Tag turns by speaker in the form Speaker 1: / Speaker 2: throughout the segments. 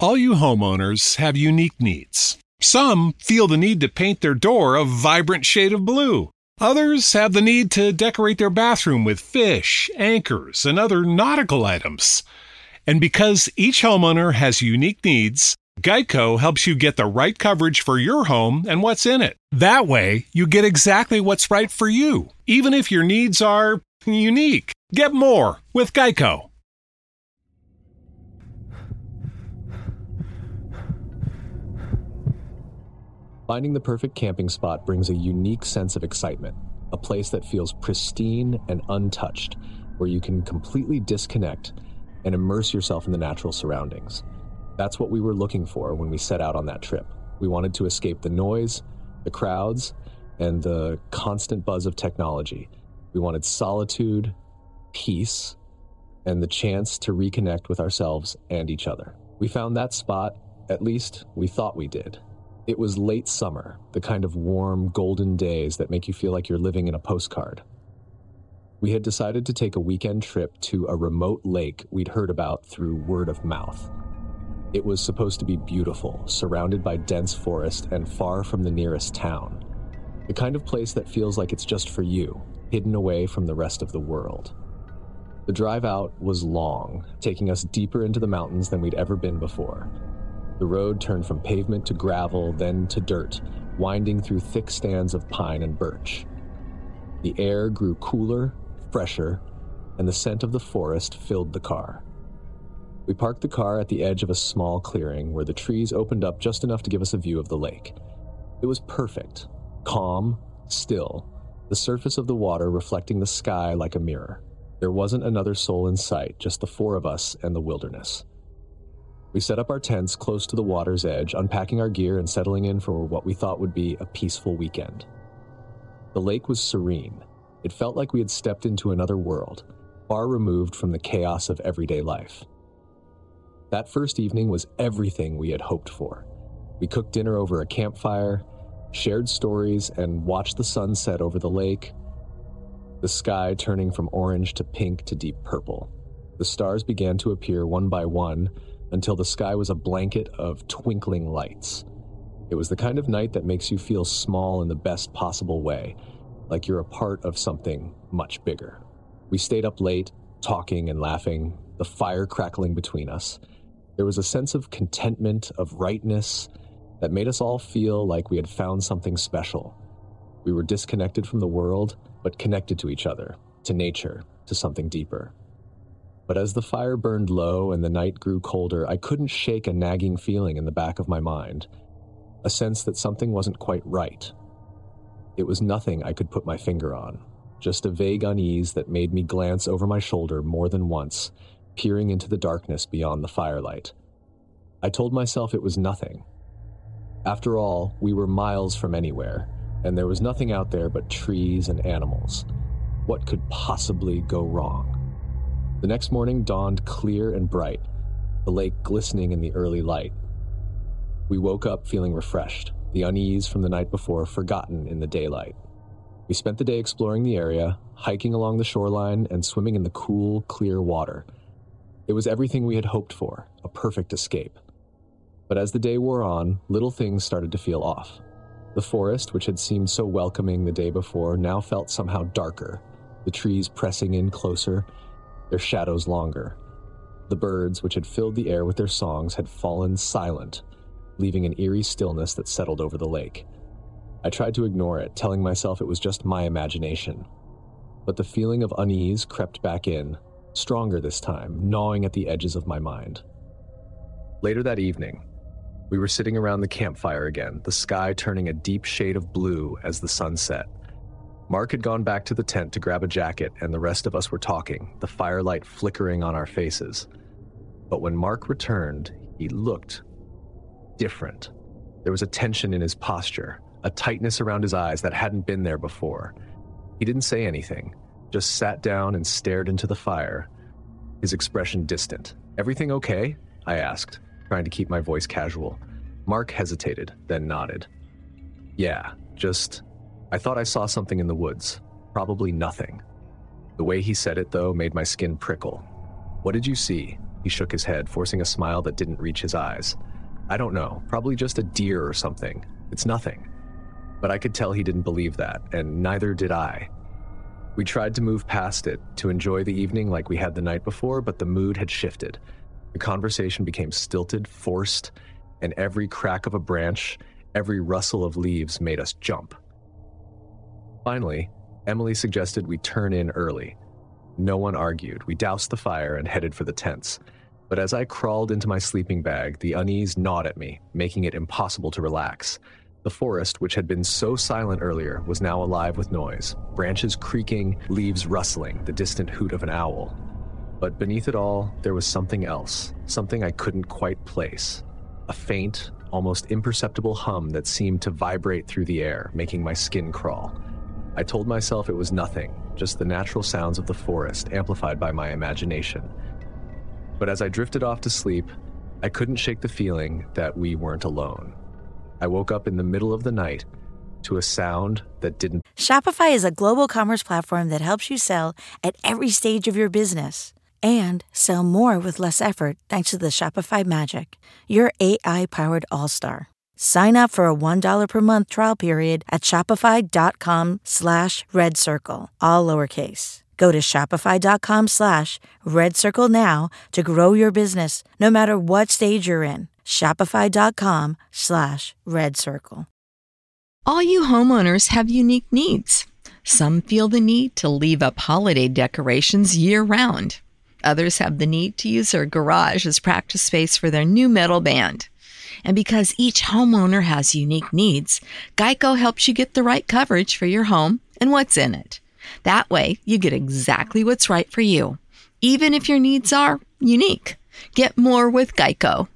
Speaker 1: All you homeowners have unique needs. Some feel the need to paint their door a vibrant shade of blue. Others have the need to decorate their bathroom with fish, anchors, and other nautical items. And because each homeowner has unique needs, Geico helps you get the right coverage for your home and what's in it. That way, you get exactly what's right for you, even if your needs are unique. Get more with Geico.
Speaker 2: Finding the perfect camping spot brings a unique sense of excitement, a place that feels pristine and untouched, where you can completely disconnect and immerse yourself in the natural surroundings. That's what we were looking for when we set out on that trip. We wanted to escape the noise, the crowds, and the constant buzz of technology. We wanted solitude, peace, and the chance to reconnect with ourselves and each other. We found that spot, at least we thought we did. It was late summer, the kind of warm, golden days that make you feel like you're living in a postcard. We had decided to take a weekend trip to a remote lake we'd heard about through word of mouth. It was supposed to be beautiful, surrounded by dense forest and far from the nearest town. The kind of place that feels like it's just for you, hidden away from the rest of the world. The drive out was long, taking us deeper into the mountains than we'd ever been before. The road turned from pavement to gravel, then to dirt, winding through thick stands of pine and birch. The air grew cooler, fresher, and the scent of the forest filled the car. We parked the car at the edge of a small clearing where the trees opened up just enough to give us a view of the lake. It was perfect, calm, still, the surface of the water reflecting the sky like a mirror. There wasn't another soul in sight, just the four of us and the wilderness. We set up our tents close to the water's edge, unpacking our gear and settling in for what we thought would be a peaceful weekend. The lake was serene. It felt like we had stepped into another world, far removed from the chaos of everyday life. That first evening was everything we had hoped for. We cooked dinner over a campfire, shared stories, and watched the sun set over the lake, the sky turning from orange to pink to deep purple. The stars began to appear one by one, until the sky was a blanket of twinkling lights. It was the kind of night that makes you feel small in the best possible way, like you're a part of something much bigger. We stayed up late, talking and laughing, the fire crackling between us. There was a sense of contentment, of rightness, that made us all feel like we had found something special. We were disconnected from the world, but connected to each other, to nature, to something deeper. But as the fire burned low and the night grew colder, I couldn't shake a nagging feeling in the back of my mind, a sense that something wasn't quite right. It was nothing I could put my finger on, just a vague unease that made me glance over my shoulder more than once, peering into the darkness beyond the firelight. I told myself it was nothing. After all, we were miles from anywhere, and there was nothing out there but trees and animals. What could possibly go wrong? The next morning dawned clear and bright, the lake glistening in the early light. We woke up feeling refreshed, the unease from the night before forgotten in the daylight. We spent the day exploring the area, hiking along the shoreline and swimming in the cool, clear water. It was everything we had hoped for, a perfect escape. But as the day wore on, little things started to feel off. The forest, which had seemed so welcoming the day before, now felt somehow darker, the trees pressing in closer, their shadows longer. The birds, which had filled the air with their songs, had fallen silent, leaving an eerie stillness that settled over the lake. I tried to ignore it, telling myself it was just my imagination. But the feeling of unease crept back in, stronger this time, gnawing at the edges of my mind. Later that evening, we were sitting around the campfire again, the sky turning a deep shade of blue as the sun set. Mark had gone back to the tent to grab a jacket, and the rest of us were talking, the firelight flickering on our faces. But when Mark returned, he looked different. There was a tension in his posture, a tightness around his eyes that hadn't been there before. He didn't say anything, just sat down and stared into the fire, his expression distant. "Everything okay?" I asked, trying to keep my voice casual. Mark hesitated, then nodded. "Yeah, I thought I saw something in the woods. Probably nothing." The way he said it, though, made my skin prickle. "What did you see?" He shook his head, forcing a smile that didn't reach his eyes. I don't know, probably just a deer or something. It's nothing. But I could tell he didn't believe that, and neither did I. We tried to move past it, to enjoy the evening like we had the night before, but the mood had shifted. The conversation became stilted, forced, and every crack of a branch, every rustle of leaves made us jump. Finally, Emily suggested we turn in early. No one argued. We doused the fire and headed for the tents. But as I crawled into my sleeping bag, the unease gnawed at me, making it impossible to relax. The forest, which had been so silent earlier, was now alive with noise. Branches creaking, leaves rustling, the distant hoot of an owl. But beneath it all, there was something else, something I couldn't quite place. A faint, almost imperceptible hum that seemed to vibrate through the air, making my skin crawl. I told myself it was nothing, just the natural sounds of the forest, amplified by my imagination. But as I drifted off to sleep, I couldn't shake the feeling that we weren't alone. I woke up in the middle of the night to a sound that didn't.
Speaker 3: Shopify is a global commerce platform that helps you sell at every stage of your business and sell more with less effort thanks to the Shopify Magic, your AI-powered all-star. Sign up for a $1 per month trial period at shopify.com/redcircle, all lowercase. Go to shopify.com/redcircle now to grow your business, no matter what stage you're in. Shopify.com/redcircle.
Speaker 4: All you homeowners have unique needs. Some feel the need to leave up holiday decorations year-round. Others have the need to use their garage as practice space for their new metal band. And because each homeowner has unique needs, Geico helps you get the right coverage for your home and what's in it. That way, you get exactly what's right for you, even if your needs are unique. Get more with Geico.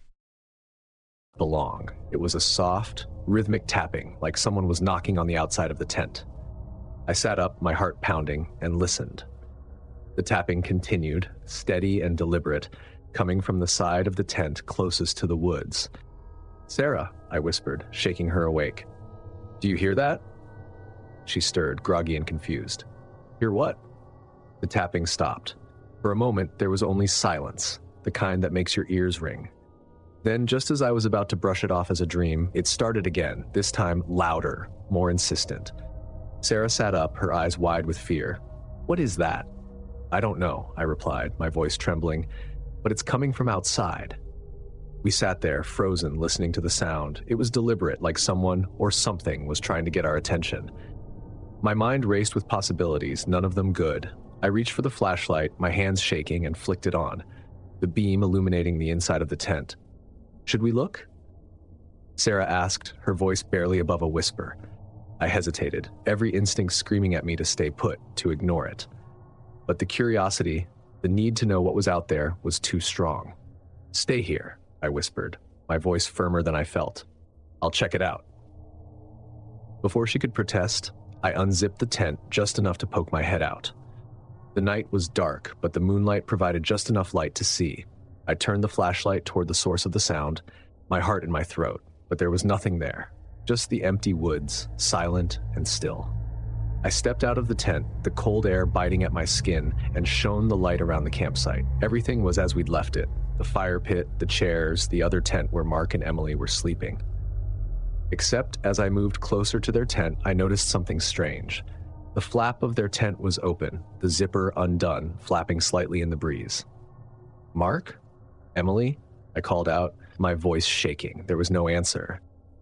Speaker 2: Belong. It was a soft, rhythmic tapping, like someone was knocking on the outside of the tent. I sat up, my heart pounding, and listened. The tapping continued, steady and deliberate, coming from the side of the tent closest to the woods. "Sarah," I whispered, shaking her awake. "Do you hear that?" She stirred, groggy and confused. "Hear what?" The tapping stopped. For a moment, there was only silence, the kind that makes your ears ring. Then, just as I was about to brush it off as a dream, it started again, this time louder, more insistent. Sarah sat up, her eyes wide with fear. "What is that?" "I don't know," I replied, my voice trembling, "but it's coming from outside." We sat there, frozen, listening to the sound. It was deliberate, like someone or something was trying to get our attention. My mind raced with possibilities, none of them good. I reached for the flashlight, my hands shaking, and flicked it on, the beam illuminating the inside of the tent. "Should we look?" Sarah asked, her voice barely above a whisper. I hesitated, every instinct screaming at me to stay put, to ignore it. But the curiosity, the need to know what was out there, was too strong. "Stay here," I whispered, my voice firmer than I felt. "I'll check it out." Before she could protest, I unzipped the tent just enough to poke my head out. The night was dark, but the moonlight provided just enough light to see. I turned the flashlight toward the source of the sound, my heart in my throat, but there was nothing there, just the empty woods, silent and still. I stepped out of the tent, the cold air biting at my skin, and shone the light around the campsite. Everything was as we'd left it. The fire pit, the chairs, the other tent where Mark and Emily were sleeping. Except as I moved closer to their tent, I noticed something strange. The flap of their tent was open, the zipper undone, flapping slightly in the breeze. "Mark? Emily?" I called out, my voice shaking. There was no answer.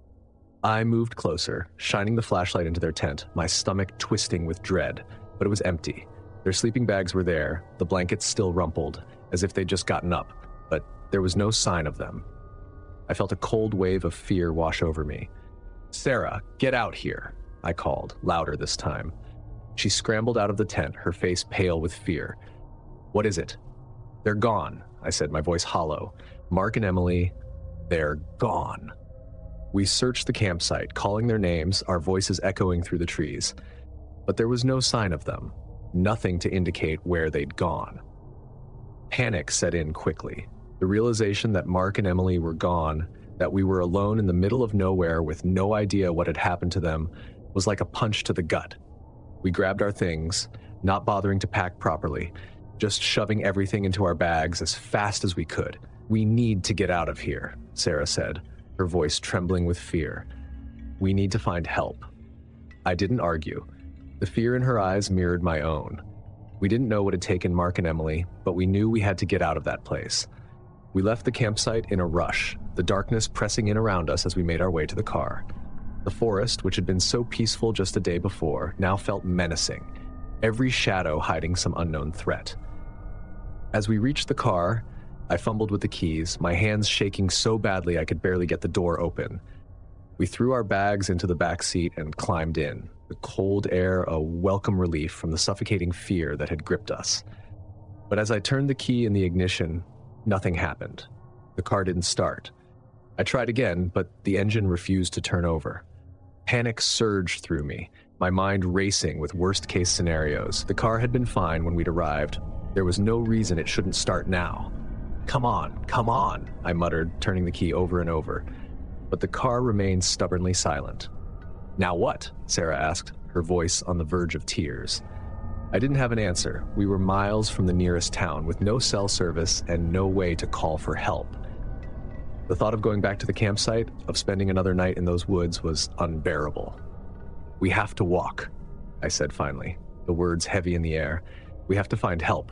Speaker 2: I moved closer, shining the flashlight into their tent, my stomach twisting with dread, but it was empty. Their sleeping bags were there, the blankets still rumpled, as if they'd just gotten up, but there was no sign of them. I felt a cold wave of fear wash over me. "Sarah, get out here," I called, louder this time. She scrambled out of the tent, her face pale with fear. "What is it?" "They're gone," I said, my voice hollow. "Mark and Emily, they're gone." We searched the campsite, calling their names, our voices echoing through the trees. But there was no sign of them, nothing to indicate where they'd gone. Panic set in quickly. The realization that Mark and Emily were gone, that we were alone in the middle of nowhere with no idea what had happened to them, was like a punch to the gut. We grabbed our things, not bothering to pack properly, just shoving everything into our bags as fast as we could. "We need to get out of here," Sarah said, her voice trembling with fear. "We need to find help." I didn't argue. The fear in her eyes mirrored my own. We didn't know what had taken Mark and Emily, but we knew we had to get out of that place. We left the campsite in a rush, the darkness pressing in around us as we made our way to the car. The forest, which had been so peaceful just a day before, now felt menacing, every shadow hiding some unknown threat. As we reached the car, I fumbled with the keys, my hands shaking so badly I could barely get the door open. We threw our bags into the back seat and climbed in, the cold air a welcome relief from the suffocating fear that had gripped us. But as I turned the key in the ignition, nothing happened. The car didn't start. I tried again, but the engine refused to turn over. Panic surged through me, my mind racing with worst-case scenarios. The car had been fine when we'd arrived. There was no reason it shouldn't start now. Come on, I muttered, turning the key over and over. But the car remained stubbornly silent. "Now what?" Sarah asked, her voice on the verge of tears. I didn't have an answer. We were miles from the nearest town with no cell service and no way to call for help. The thought of going back to the campsite, of spending another night in those woods, was unbearable. "We have to walk," I said finally, the words heavy in the air. "We have to find help."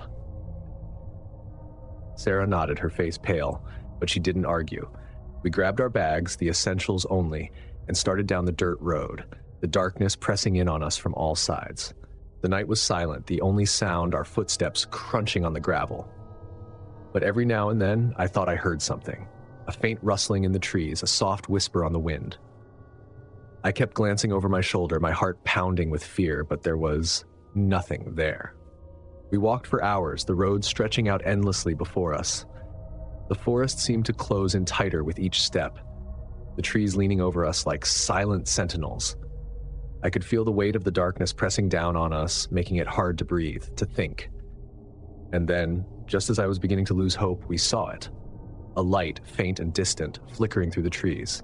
Speaker 2: Sarah nodded, her face pale, but she didn't argue. We grabbed our bags, the essentials only, and started down the dirt road, the darkness pressing in on us from all sides. The night was silent, the only sound our footsteps crunching on the gravel. But every now and then, I thought I heard something. A faint rustling in the trees, a soft whisper on the wind. I kept glancing over my shoulder, my heart pounding with fear, but there was nothing there. We walked for hours, the road stretching out endlessly before us. The forest seemed to close in tighter with each step, the trees leaning over us like silent sentinels. I could feel the weight of the darkness pressing down on us, making it hard to breathe, to think. And then, just as I was beginning to lose hope, we saw it. A light, faint and distant, flickering through the trees.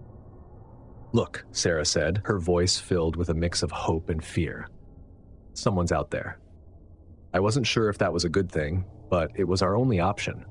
Speaker 2: "Look," Sarah said, her voice filled with a mix of hope and fear. "Someone's out there." I wasn't sure if that was a good thing, but it was our only option.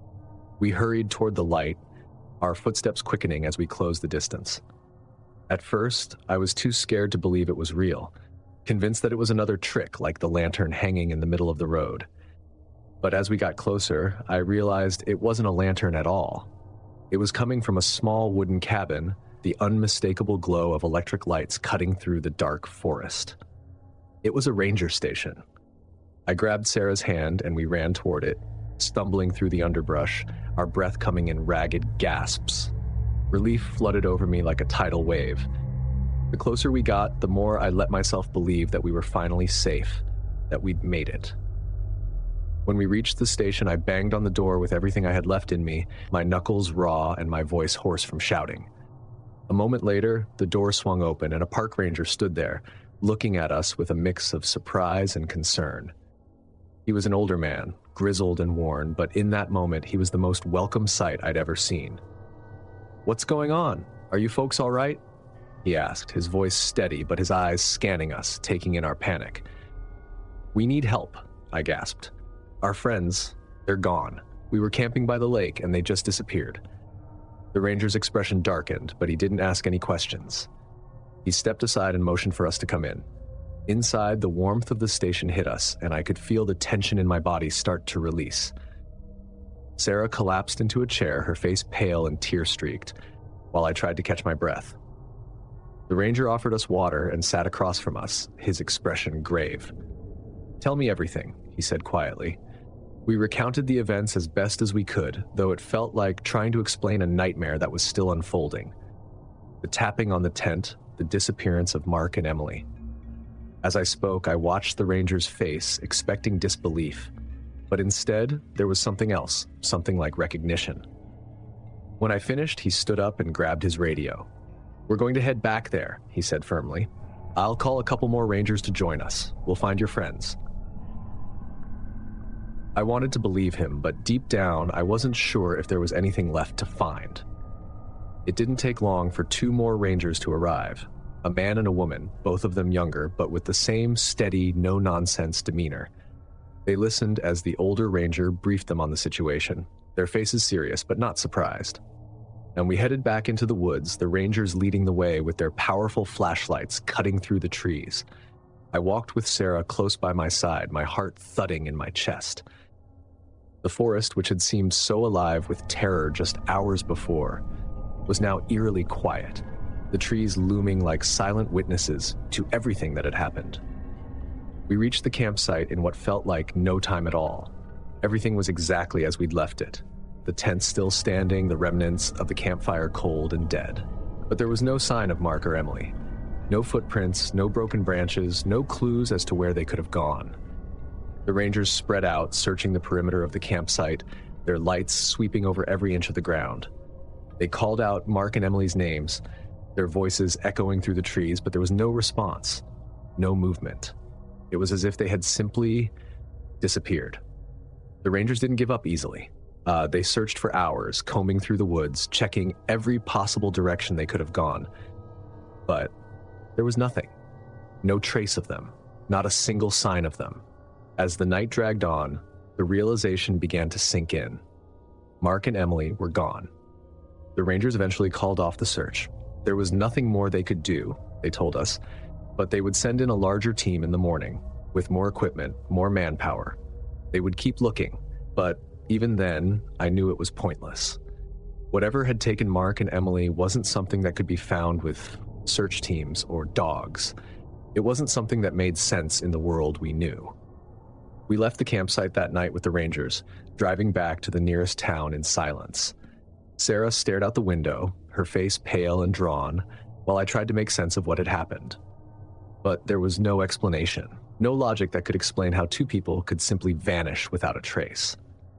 Speaker 2: We hurried toward the light, our footsteps quickening as we closed the distance. At first, I was too scared to believe it was real, convinced that it was another trick like the lantern hanging in the middle of the road. But as we got closer, I realized it wasn't a lantern at all. It was coming from a small wooden cabin, the unmistakable glow of electric lights cutting through the dark forest. It was a ranger station. I grabbed Sarah's hand and we ran toward it, stumbling through the underbrush, our breath coming in ragged gasps. Relief flooded over me like a tidal wave. The closer we got, the more I let myself believe that we were finally safe, that we'd made it. When we reached the station, I banged on the door with everything I had left in me, my knuckles raw and my voice hoarse from shouting. A moment later, the door swung open and a park ranger stood there, looking at us with a mix of surprise and concern. He was an older man, grizzled and worn, but in that moment, he was the most welcome sight I'd ever seen. "What's going on? Are you folks all right?" he asked, his voice steady, but his eyes scanning us, taking in our panic. "We need help," I gasped. "Our friends, they're gone. We were camping by the lake and they just disappeared." The ranger's expression darkened, but he didn't ask any questions. He stepped aside and motioned for us to come in. Inside, the warmth of the station hit us, and I could feel the tension in my body start to release. Sarah collapsed into a chair, her face pale and tear-streaked, while I tried to catch my breath. The ranger offered us water and sat across from us, his expression grave. "Tell me everything," he said quietly. We recounted the events as best as we could, though it felt like trying to explain a nightmare that was still unfolding. The tapping on the tent, the disappearance of Mark and Emily. As I spoke, I watched the ranger's face, expecting disbelief. But instead, there was something else, something like recognition. When I finished, he stood up and grabbed his radio. "We're going to head back there," he said firmly. "I'll call a couple more rangers to join us. We'll find your friends." I wanted to believe him, but deep down, I wasn't sure if there was anything left to find. It didn't take long for 2 more rangers to arrive. A man and a woman, both of them younger, but with the same steady, no-nonsense demeanor. They listened as the older ranger briefed them on the situation, their faces serious but not surprised. And we headed back into the woods, the rangers leading the way with their powerful flashlights cutting through the trees. I walked with Sarah close by my side, my heart thudding in my chest. The forest, which had seemed so alive with terror just hours before, was now eerily quiet, the trees looming like silent witnesses to everything that had happened. We reached the campsite in what felt like no time at all. Everything was exactly as we'd left it. The tent still standing, the remnants of the campfire cold and dead. But there was no sign of Mark or Emily. No footprints, no broken branches, no clues as to where they could have gone. The rangers spread out, searching the perimeter of the campsite, their lights sweeping over every inch of the ground. They called out Mark and Emily's names, their voices echoing through the trees, but there was no response, no movement. It was as if they had simply disappeared. The rangers didn't give up easily. They searched for hours, combing through the woods, checking every possible direction they could have gone. But there was nothing. No trace of them. Not a single sign of them. As the night dragged on, the realization began to sink in. Mark and Emily were gone. The rangers eventually called off the search. There was nothing more they could do, they told us, but they would send in a larger team in the morning, with more equipment, more manpower. They would keep looking, but even then, I knew it was pointless. Whatever had taken Mark and Emily wasn't something that could be found with search teams or dogs. It wasn't something that made sense in the world we knew. We left the campsite that night with the rangers, driving back to the nearest town in silence. Sarah stared out the window, her face pale and drawn, while I tried to make sense of what had happened. But there was no explanation, no logic that could explain how two people could simply vanish without a trace.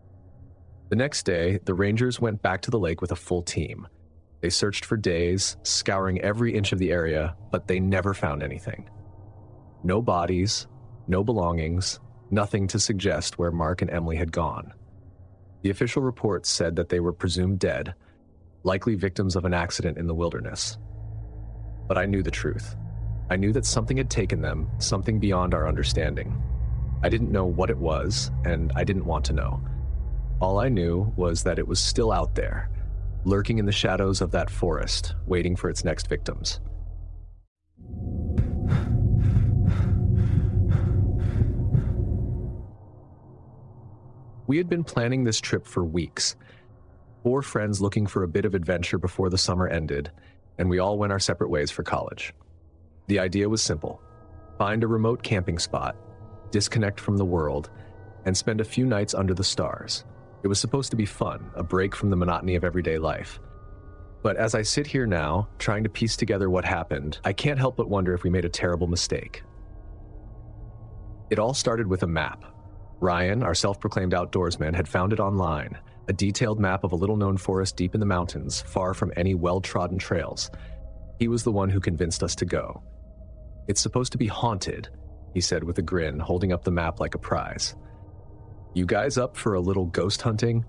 Speaker 2: The next day, the rangers went back to the lake with a full team. They searched for days, scouring every inch of the area, but they never found anything. No bodies, no belongings, nothing to suggest where Mark and Emily had gone. The official report said that they were presumed dead, likely victims of an accident in the wilderness. But I knew the truth. I knew that something had taken them, something beyond our understanding. I didn't know what it was, and I didn't want to know. All I knew was that it was still out there, lurking in the shadows of that forest, waiting for its next victims. We had been planning this trip for weeks. 4 friends looking for a bit of adventure before the summer ended, and we all went our separate ways for college. The idea was simple: find a remote camping spot, disconnect from the world, and spend a few nights under the stars. It was supposed to be fun, a break from the monotony of everyday life. But as I sit here now, trying to piece together what happened, I can't help but wonder if we made a terrible mistake. It all started with a map. Ryan, our self-proclaimed outdoorsman, had found it online, a detailed map of a little-known forest deep in the mountains, far from any well-trodden trails. He was the one who convinced us to go. "It's supposed to be haunted," he said with a grin, holding up the map like a prize. "You guys up for a little ghost hunting?"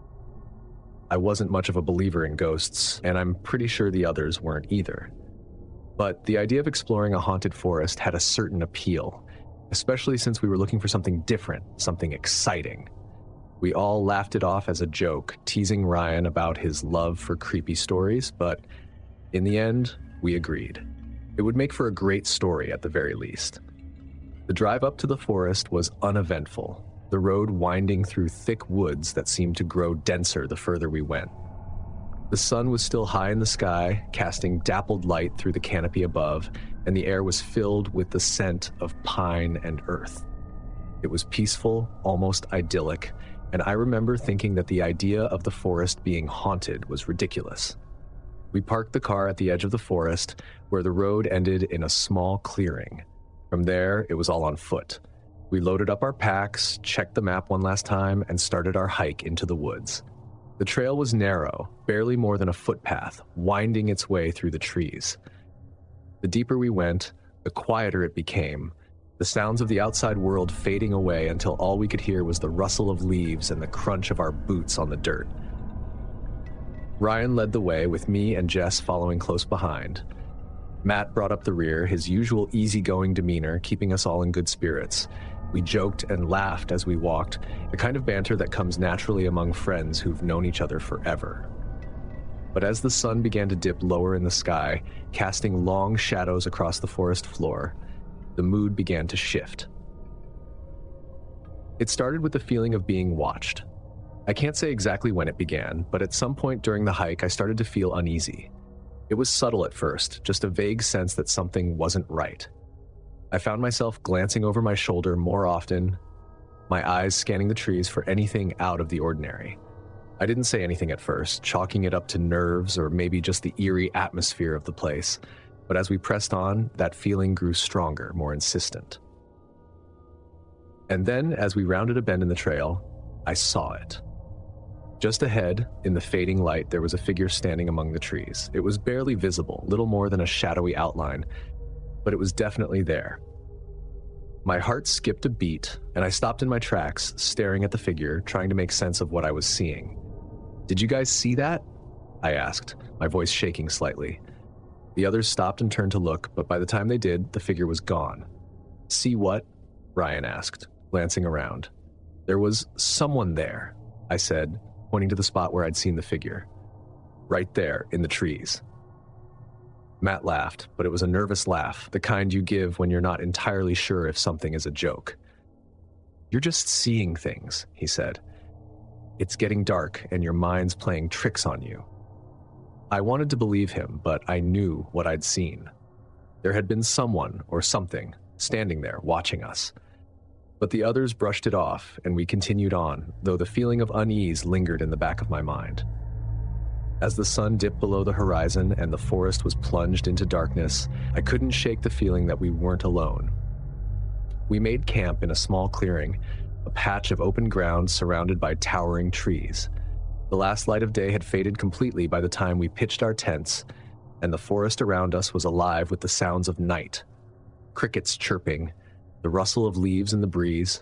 Speaker 2: I wasn't much of a believer in ghosts, and I'm pretty sure the others weren't either. But the idea of exploring a haunted forest had a certain appeal, especially since we were looking for something different, something exciting. We all laughed it off as a joke, teasing Ryan about his love for creepy stories, but in the end, we agreed. It would make for a great story at the very least. The drive up to the forest was uneventful, the road winding through thick woods that seemed to grow denser the further we went. The sun was still high in the sky, casting dappled light through the canopy above, and the air was filled with the scent of pine and earth. It was peaceful, almost idyllic, and I remember thinking that the idea of the forest being haunted was ridiculous. We parked the car at the edge of the forest, where the road ended in a small clearing. From there, it was all on foot. We loaded up our packs, checked the map one last time, and started our hike into the woods. The trail was narrow, barely more than a footpath, winding its way through the trees. The deeper we went, the quieter it became, the sounds of the outside world fading away until all we could hear was the rustle of leaves and the crunch of our boots on the dirt. Ryan led the way, with me and Jess following close behind. Matt brought up the rear, his usual easygoing demeanor keeping us all in good spirits, We joked and laughed as we walked, the kind of banter that comes naturally among friends who've known each other forever. But as the sun began to dip lower in the sky, casting long shadows across the forest floor, the mood began to shift. It started with the feeling of being watched. I can't say exactly when it began, but at some point during the hike, I started to feel uneasy. It was subtle at first, just a vague sense that something wasn't right. I found myself glancing over my shoulder more often, my eyes scanning the trees for anything out of the ordinary. I didn't say anything at first, chalking it up to nerves or maybe just the eerie atmosphere of the place, but as we pressed on, that feeling grew stronger, more insistent. And then, as we rounded a bend in the trail, I saw it. Just ahead, in the fading light, there was a figure standing among the trees. It was barely visible, little more than a shadowy outline, but it was definitely there. My heart skipped a beat, and I stopped in my tracks, staring at the figure, trying to make sense of what I was seeing. "Did you guys see that?" I asked, my voice shaking slightly. The others stopped and turned to look, but by the time they did, the figure was gone. "See what?" Ryan asked, glancing around. "There was someone there," I said, pointing to the spot where I'd seen the figure. "Right there, in the trees." Matt laughed, but it was a nervous laugh, the kind you give when you're not entirely sure if something is a joke. "You're just seeing things," he said. "It's getting dark, and your mind's playing tricks on you." I wanted to believe him, but I knew what I'd seen. There had been someone, or something, standing there, watching us. But the others brushed it off, and we continued on, though the feeling of unease lingered in the back of my mind. As the sun dipped below the horizon and the forest was plunged into darkness, I couldn't shake the feeling that we weren't alone. We made camp in a small clearing, a patch of open ground surrounded by towering trees. The last light of day had faded completely by the time we pitched our tents, and the forest around us was alive with the sounds of night. Crickets chirping, the rustle of leaves in the breeze.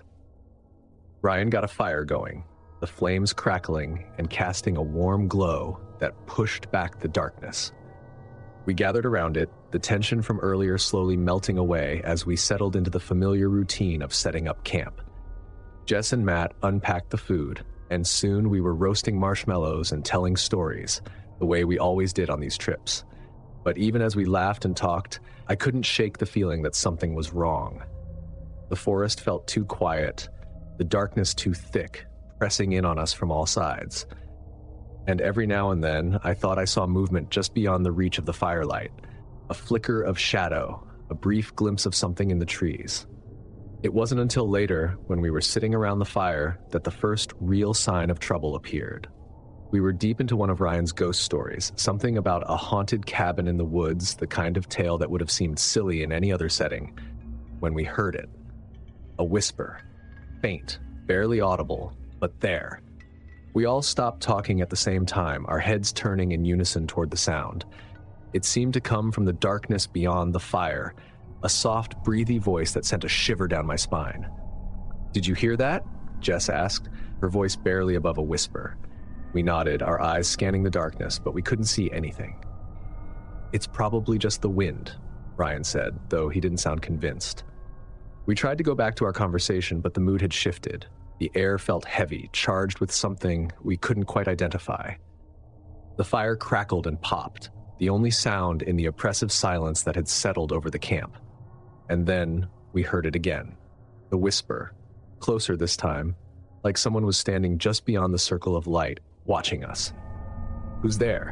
Speaker 2: Ryan got a fire going, the flames crackling and casting a warm glow that pushed back the darkness. We gathered around it, the tension from earlier slowly melting away as we settled into the familiar routine of setting up camp. Jess and Matt unpacked the food, and soon we were roasting marshmallows and telling stories, the way we always did on these trips. But even as we laughed and talked, I couldn't shake the feeling that something was wrong. The forest felt too quiet, the darkness too thick, pressing in on us from all sides. And every now and then, I thought I saw movement just beyond the reach of the firelight, a flicker of shadow, a brief glimpse of something in the trees. It wasn't until later, when we were sitting around the fire, that the first real sign of trouble appeared. We were deep into one of Ryan's ghost stories, something about a haunted cabin in the woods, the kind of tale that would have seemed silly in any other setting, when we heard it. A whisper, faint, barely audible, but there. We all stopped talking at the same time, our heads turning in unison toward the sound. It seemed to come from the darkness beyond the fire, a soft, breathy voice that sent a shiver down my spine. "Did you hear that?" Jess asked, her voice barely above a whisper. We nodded, our eyes scanning the darkness, but we couldn't see anything. "It's probably just the wind," Ryan said, though he didn't sound convinced. We tried to go back to our conversation, but the mood had shifted. The air felt heavy, charged with something we couldn't quite identify. The fire crackled and popped, the only sound in the oppressive silence that had settled over the camp. And then we heard it again. The whisper, closer this time, like someone was standing just beyond the circle of light, watching us. "Who's there?"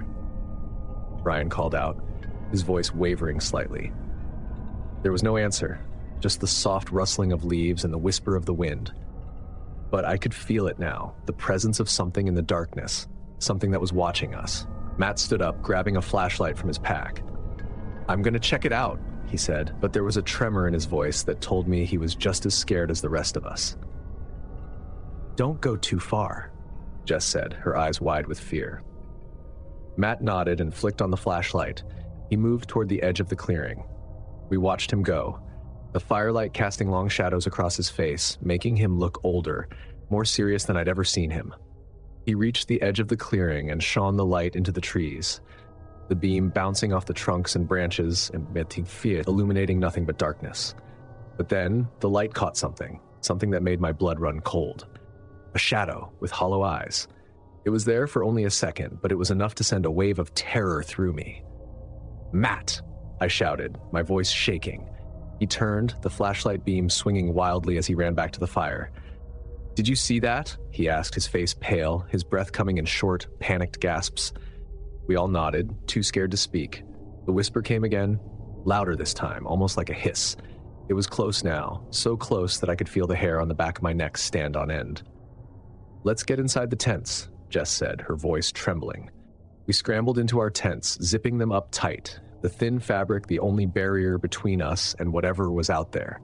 Speaker 2: Ryan called out, his voice wavering slightly. There was no answer, just the soft rustling of leaves and the whisper of the wind. But I could feel it now, the presence of something in the darkness, something that was watching us. Matt stood up, grabbing a flashlight from his pack. "I'm gonna check it out," he said, but there was a tremor in his voice that told me he was just as scared as the rest of us. "Don't go too far," Jess said, her eyes wide with fear. Matt nodded and flicked on the flashlight. He moved toward the edge of the clearing. We watched him go, the firelight casting long shadows across his face, making him look older, more serious than I'd ever seen him. He reached the edge of the clearing and shone the light into the trees, the beam bouncing off the trunks and branches, illuminating nothing but darkness. But then, the light caught something something that made my blood run cold. A shadow with hollow eyes. It was there for only a second, but it was enough to send a wave of terror through me. "Matt!" I shouted, my voice shaking. He turned, the flashlight beam swinging wildly as he ran back to the fire. "Did you see that?" he asked, his face pale, his breath coming in short, panicked gasps. We all nodded, too scared to speak. The whisper came again, louder this time, almost like a hiss. It was close now, so close that I could feel the hair on the back of my neck stand on end. "Let's get inside the tents," Jess said, her voice trembling. We scrambled into our tents, zipping them up tight, the thin fabric the only barrier between us and whatever was out there.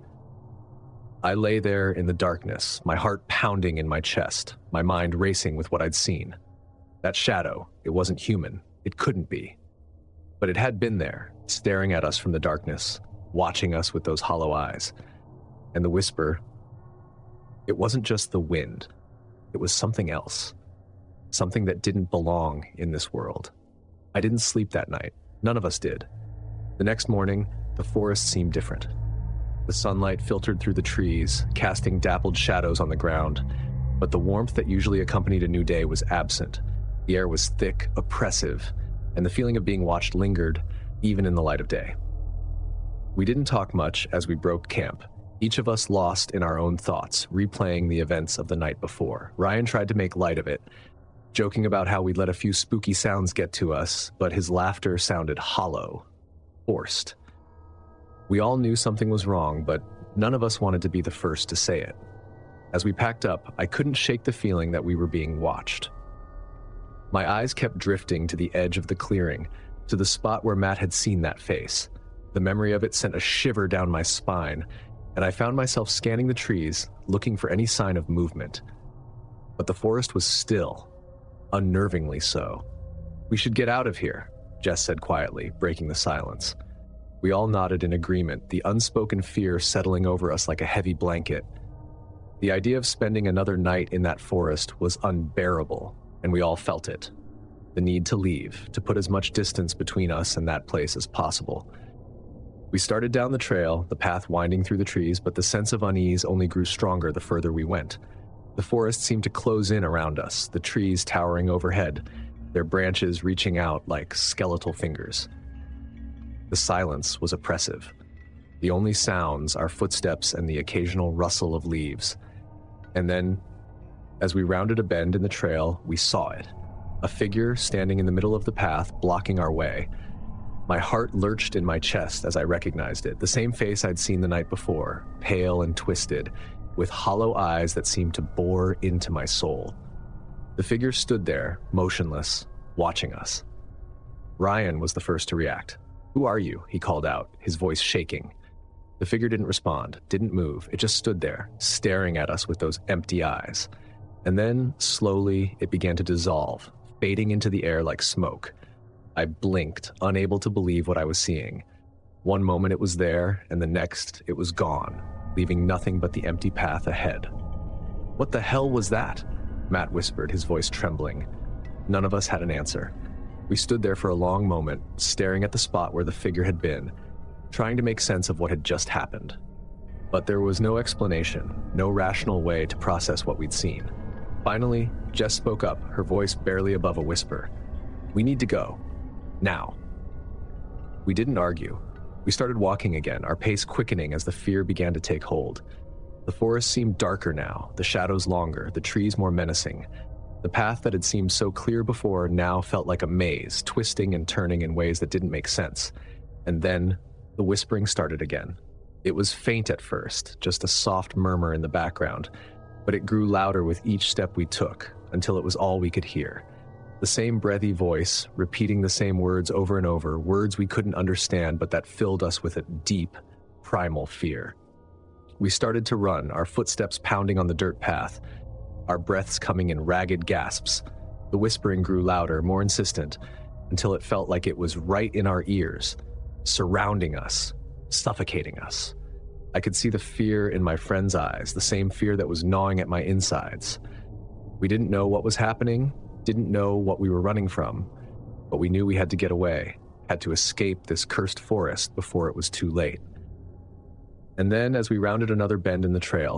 Speaker 2: I lay there in the darkness, my heart pounding in my chest, my mind racing with what I'd seen. That shadow, it wasn't human. It couldn't be. But it had been there, staring at us from the darkness, watching us with those hollow eyes. And the whisper, it wasn't just the wind. It was something else. Something that didn't belong in this world. I didn't sleep that night. None of us did. The next morning, the forest seemed different. The sunlight filtered through the trees, casting dappled shadows on the ground, but the warmth that usually accompanied a new day was absent. The air was thick, oppressive, and the feeling of being watched lingered, even in the light of day. We didn't talk much as we broke camp, each of us lost in our own thoughts, replaying the events of the night before. Ryan tried to make light of it, joking about how we'd let a few spooky sounds get to us, but his laughter sounded hollow, forced. We all knew something was wrong, but none of us wanted to be the first to say it. As we packed up, I couldn't shake the feeling that we were being watched. My eyes kept drifting to the edge of the clearing, to the spot where Matt had seen that face. The memory of it sent a shiver down my spine, and I found myself scanning the trees, looking for any sign of movement. But the forest was still, unnervingly so. "We should get out of here," Jess said quietly, breaking the silence. We all nodded in agreement, the unspoken fear settling over us like a heavy blanket. The idea of spending another night in that forest was unbearable, and we all felt it. The need to leave, to put as much distance between us and that place as possible. We started down the trail, the path winding through the trees, but the sense of unease only grew stronger the further we went. The forest seemed to close in around us, the trees towering overhead, their branches reaching out like skeletal fingers. The silence was oppressive. The only sounds are footsteps and the occasional rustle of leaves. And then, as we rounded a bend in the trail, we saw it. A figure standing in the middle of the path, blocking our way. My heart lurched in my chest as I recognized it, the same face I'd seen the night before, pale and twisted, with hollow eyes that seemed to bore into my soul. The figure stood there, motionless, watching us. Ryan was the first to react. "Who are you?" he called out, his voice shaking. The figure didn't respond, didn't move. It just stood there, staring at us with those empty eyes. And then, slowly, it began to dissolve, fading into the air like smoke. I blinked, unable to believe what I was seeing. One moment it was there, and the next it was gone, leaving nothing but the empty path ahead. "What the hell was that?" Matt whispered, his voice trembling. None of us had an answer. We stood there for a long moment, staring at the spot where the figure had been, trying to make sense of what had just happened. But there was no explanation, no rational way to process what we'd seen. Finally, Jess spoke up, her voice barely above a whisper. "We need to go. Now." We didn't argue. We started walking again, our pace quickening as the fear began to take hold. The forest seemed darker now, the shadows longer, the trees more menacing. The path that had seemed so clear before now felt like a maze, twisting and turning in ways that didn't make sense. And then, the whispering started again. It was faint at first, just a soft murmur in the background, but it grew louder with each step we took, until it was all we could hear. The same breathy voice, repeating the same words over and over, words we couldn't understand but that filled us with a deep, primal fear. We started to run, our footsteps pounding on the dirt path, our breaths coming in ragged gasps. The whispering grew louder, more insistent, until it felt like it was right in our ears, surrounding us, suffocating us. I could see the fear in my friend's eyes, the same fear that was gnawing at my insides. We didn't know what was happening, didn't know what we were running from, but we knew we had to get away, had to escape this cursed forest before it was too late. And then, as we rounded another bend in the trail,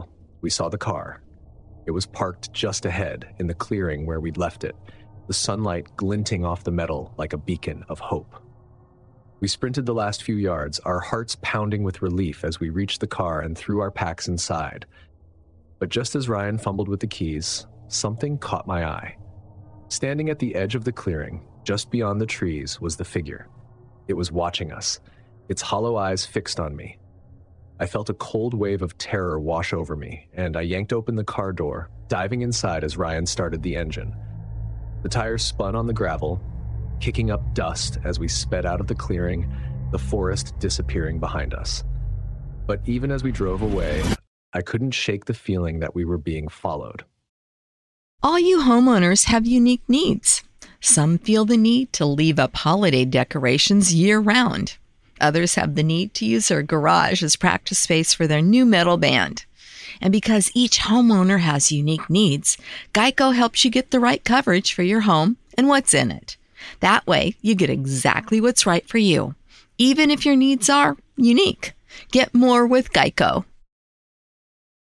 Speaker 2: We saw the car. It was parked just ahead in the clearing where we'd left it, the sunlight glinting off the metal like a beacon of hope. We sprinted the last few yards, our hearts pounding with relief as we reached the car and threw our packs inside. But just as Ryan fumbled with the keys, something caught my eye. Standing at the edge of the clearing, just beyond the trees, was the figure. It was watching us, its hollow eyes fixed on me. I felt a cold wave of terror wash over me, and I yanked open the car door, diving inside as Ryan started the engine. The tires spun on the gravel, kicking up dust as we sped out of the clearing, the forest disappearing behind us. But even as we drove away, I couldn't shake the feeling that we were being followed.
Speaker 4: All you homeowners have unique needs. Some feel the need to leave up holiday decorations year-round. Others have the need to use their garage as practice space for their new metal band. And because each homeowner has unique needs, Geico helps you get the right coverage for your home and what's in it. That way, you get exactly what's right for you, even if your needs are unique. Get more with Geico.